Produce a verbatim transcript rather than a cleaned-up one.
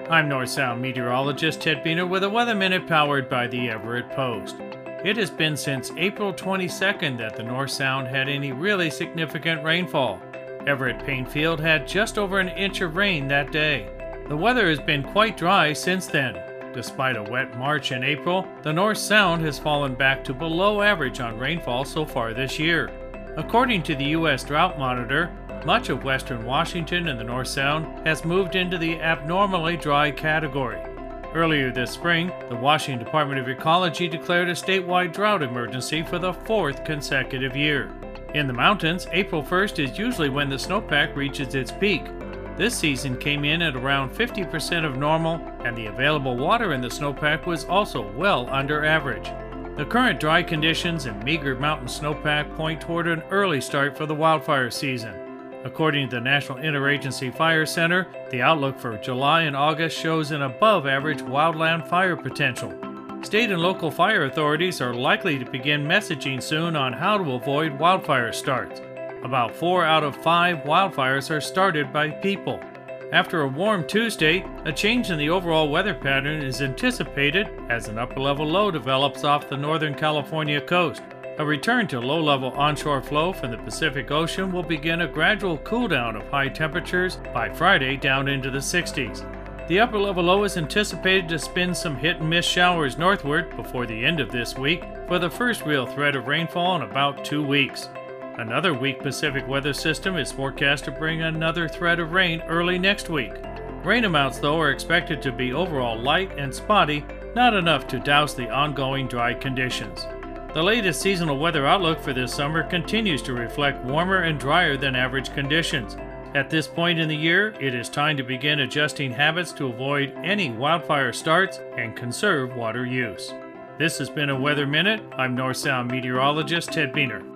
I'm North Sound meteorologist Ted Beener with a Weather Minute powered by the Everett Post. It has been since April twenty-second that the North Sound had any really significant rainfall. Everett Painfield had just over an inch of rain that day. The weather has been quite dry since then. Despite a wet March and April, the North Sound has fallen back to below average on rainfall so far this year. According to the U S Drought Monitor, much of western Washington and the North Sound has moved into the abnormally dry category. Earlier this spring, the Washington Department of Ecology declared a statewide drought emergency for the fourth consecutive year. In the mountains, April first is usually when the snowpack reaches its peak. This season came in at around fifty percent of normal, and the available water in the snowpack was also well under average. The current dry conditions and meager mountain snowpack point toward an early start for the wildfire season. According to the National Interagency Fire Center, the outlook for July and August shows an above-average wildland fire potential. State and local fire authorities are likely to begin messaging soon on how to avoid wildfire starts. About four out of five wildfires are started by people. After a warm Tuesday, a change in the overall weather pattern is anticipated as an upper-level low develops off the Northern California coast. A return to low-level onshore flow from the Pacific Ocean will begin a gradual cool-down of high temperatures by Friday down into the sixties. The upper-level low is anticipated to spin some hit-and-miss showers northward before the end of this week for the first real threat of rainfall in about two weeks. Another weak Pacific weather system is forecast to bring another threat of rain early next week. Rain amounts, though, are expected to be overall light and spotty, not enough to douse the ongoing dry conditions. The latest seasonal weather outlook for this summer continues to reflect warmer and drier than average conditions. At this point in the year, it is time to begin adjusting habits to avoid any wildfire starts and conserve water use. This has been a Weather Minute. I'm North Sound meteorologist Ted Beener.